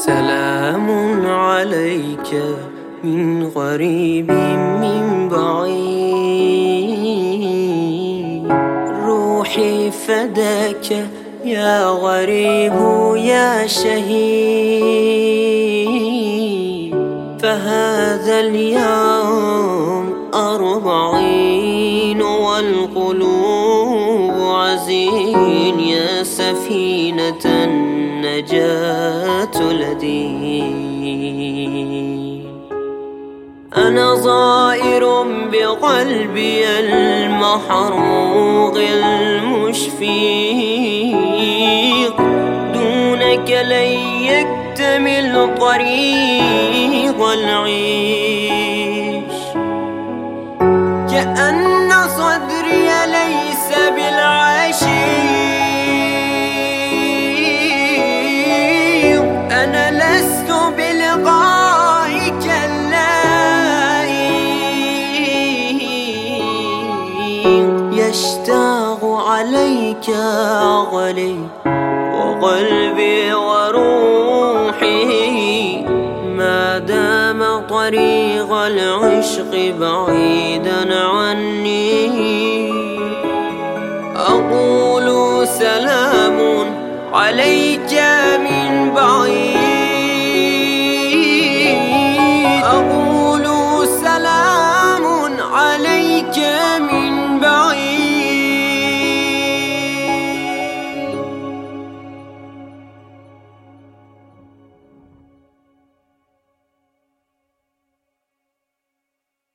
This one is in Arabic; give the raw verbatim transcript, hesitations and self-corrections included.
سلام عليك من غريب من بعيد، روحي فداك يا غريب يا شهيد. فهذا اليوم أربعين والقلوب عزين، يا سفينة النجاة لدي. أنا زائر بقلبي المحروق المشفيق، دونك لن يكتمل طريق العيش. كأن صدري ليس بالعشيق، أنا لست بلقائك يشتاق عليك عقلي وقلبي وروحي، ما دام طريق العشق بعيدا عني. أقول سلام عليك من بعيد،